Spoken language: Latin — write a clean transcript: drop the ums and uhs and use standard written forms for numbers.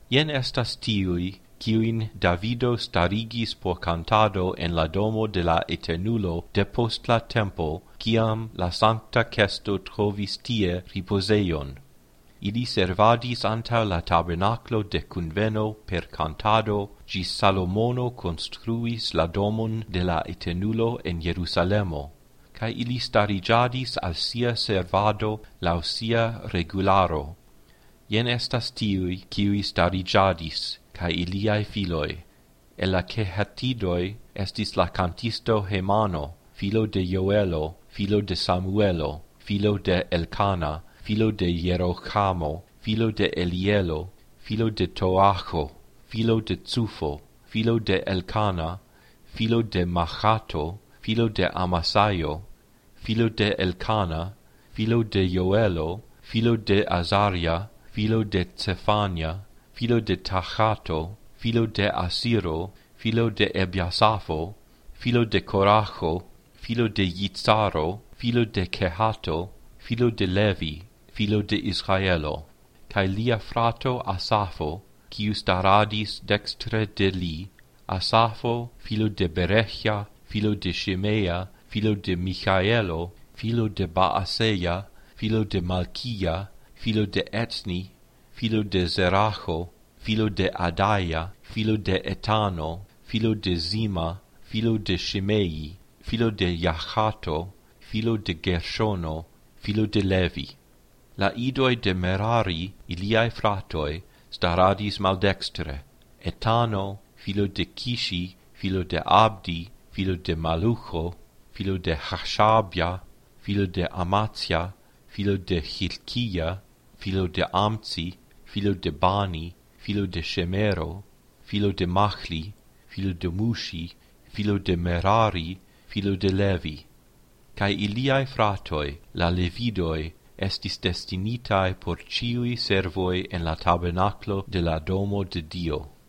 Ien estas tiui, quiuin Davido starigis por cantado en la domo de la Eternulo depost la tempo, ciam la sancta cesto trovis tie riposeion. Ili servadis antau la tabernaclo de conveno per cantado, gis Salomono construis la domon de la Eternulo en Jerusalemo, cae ili starigadis al sia servado lau sia regularo. Ien estas tiui, quiui starigadis, cae iliae filoi. El la Kehatidoi estis la cantisto Hemano, filo de Joelo, filo de Samuelo, filo de Elcana, filo de Jerohamo, filo de Elielo, filo de Toacho, filo de Tsufo, filo de Elcana, filo de Machato, filo de Amasayo, filo de Elcana, filo de Joelo, filo de Azaria, filo de Tsefania, filo de Tachato, filo de Asiro, filo de Ebiasapho, filo de Coracho, filo de Yitzaro, filo de Kehato, filo de Levi, filo de Israelo, cae lia frato Asapho, quiu staradis dextre de li, Asapho, filo de Berechia, filo de Shimea, filo de Michaelo, filo de Baaseia, filo de Malchia, filo de Etni, filo de Zeracho, filo de Adaia, filo de Etano, filo de Zima, filo de Shimei, filo de Yachato, filo de Gershono, filo de Levi. La idoi de Merari, iliae fratoi, staradis maldextre. Etano, filo de Kishi, filo de Abdi, filo de Malucho, filo de Hashabia, filo de Amatzia, filo de Hilkia, filo de Amtzi, filo de Bani, filo de Shemero, filo de Machli, filo de Mushi, filo de Merari, filo de Levi. Cae iliae fratoi, la Levidoi, estis destinitae por ciui servoi en la tabernaclo de la domo de Dio.